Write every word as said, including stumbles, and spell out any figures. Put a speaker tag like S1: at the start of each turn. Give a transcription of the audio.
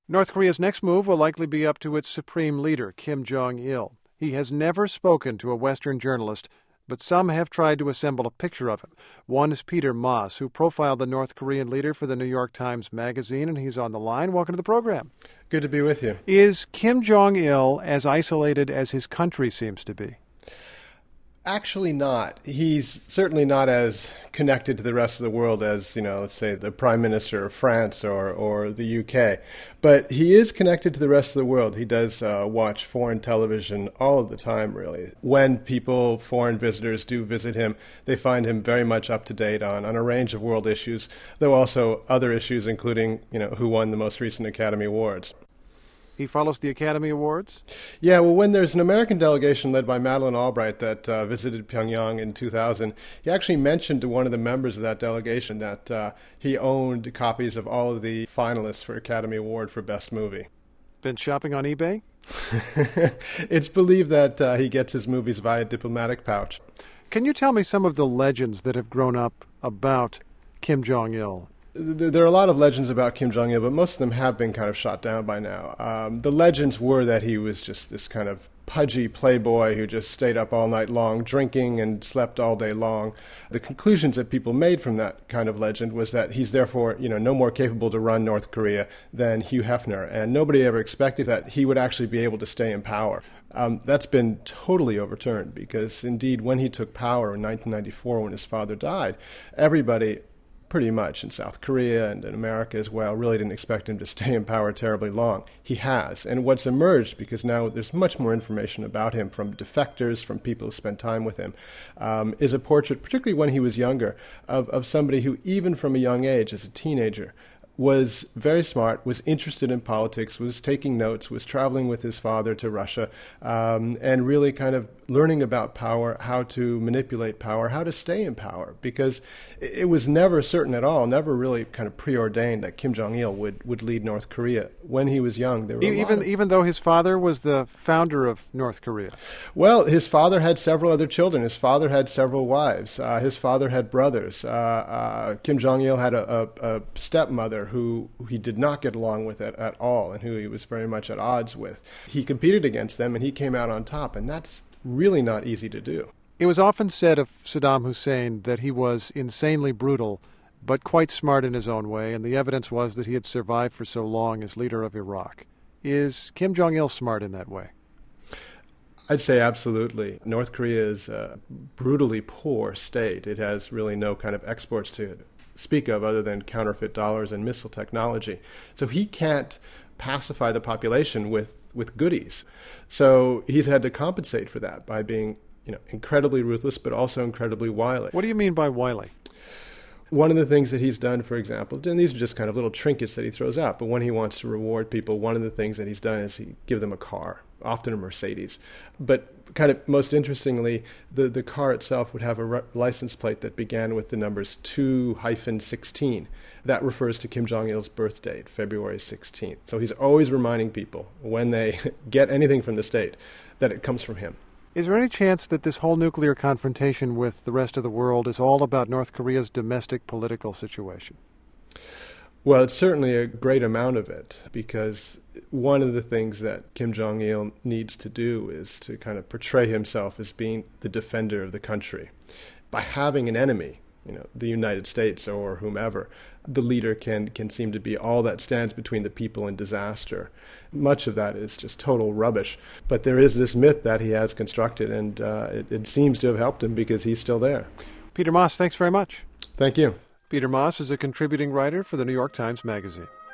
S1: North Korea's next move will likely be up to its supreme leader, Kim Jong-il. He has never spoken to a Western journalist, but some have tried to assemble a picture of him. One is Peter Moss, who profiled the North Korean leader for the New York Times Magazine, and he's on the line. Welcome to the program.
S2: Good to be with you.
S1: Is Kim Jong-il as isolated as his country seems to be?
S2: Actually not. He's certainly not as connected to the rest of the world as, you know, let's say the Prime Minister of France or, or the U K. But he is connected to the rest of the world. He does uh, watch foreign television all of the time, really. When people, foreign visitors, do visit him, they find him very much up to date on, on a range of world issues, though also other issues, including, you know, who won the most recent Academy Awards.
S1: He follows the Academy Awards?
S2: Yeah, well, when there's an American delegation led by Madeleine Albright that uh, visited Pyongyang in two thousand, he actually mentioned to one of the members of that delegation that uh, he owned copies of all of the finalists for Academy Award for Best Movie.
S1: Been shopping on eBay?
S2: It's believed that uh, he gets his movies via diplomatic pouch.
S1: Can you tell me some of the legends that have grown up about Kim Jong-il?
S2: There are a lot of legends about Kim Jong-il, but most of them have been kind of shot down by now. Um, the legends were that he was just this kind of pudgy playboy who just stayed up all night long drinking and slept all day long. The conclusions that people made from that kind of legend was that he's therefore, you know, no more capable to run North Korea than Hugh Hefner, and nobody ever expected that he would actually be able to stay in power. Um, that's been totally overturned because, indeed, when he took power in nineteen ninety-four, when his father died, everybody pretty much in South Korea and in America as well really didn't expect him to stay in power terribly long. He has. And what's emerged, because now there's much more information about him from defectors, from people who spent time with him, um, is a portrait, particularly when he was younger, of, of somebody who, even from a young age, as a teenager, was very smart, was interested in politics, was taking notes, was traveling with his father to Russia, um, and really kind of learning about power, how to manipulate power, how to stay in power, because it was never certain at all, never really kind of preordained that Kim Jong-il would, would lead North Korea. When he was young, there were a
S1: even
S2: lot of...
S1: even though his father was the founder of North Korea.
S2: Well, his father had several other children. His father had several wives. Uh, his father had brothers. Uh, uh, Kim Jong-il had a, a, a stepmother who he did not get along with at, at all and who he was very much at odds with. He competed against them and he came out on top, and that's really not easy to do.
S1: It was often said of Saddam Hussein that he was insanely brutal, but quite smart in his own way, and the evidence was that he had survived for so long as leader of Iraq. Is Kim Jong-il smart in that way?
S2: I'd say absolutely. North Korea is a brutally poor state. It has really no kind of exports to speak of other than counterfeit dollars and missile technology. So he can't pacify the population with, with goodies. So he's had to compensate for that by being, you know, incredibly ruthless, but also incredibly wily.
S1: What do you mean by wily?
S2: One of the things that he's done, for example, and these are just kind of little trinkets that he throws out, but when he wants to reward people, one of the things that he's done is he give them a car, often a Mercedes. But kind of most interestingly, the, the car itself would have a re- license plate that began with the numbers two sixteen. That refers to Kim Jong-il's birth date, February sixteenth. So he's always reminding people when they get anything from the state that it comes from him.
S1: Is there any chance that this whole nuclear confrontation with the rest of the world is all about North Korea's domestic political situation?
S2: Well, it's certainly a great amount of it, because one of the things that Kim Jong-il needs to do is to kind of portray himself as being the defender of the country. By having an enemy, you know, the United States or whomever, the leader can, can seem to be all that stands between the people and disaster. Much of that is just total rubbish. But there is this myth that he has constructed, and uh, it, it seems to have helped him because he's still there.
S1: Peter Moss, thanks very much.
S2: Thank you.
S1: Peter Moss is a contributing writer for the New York Times Magazine.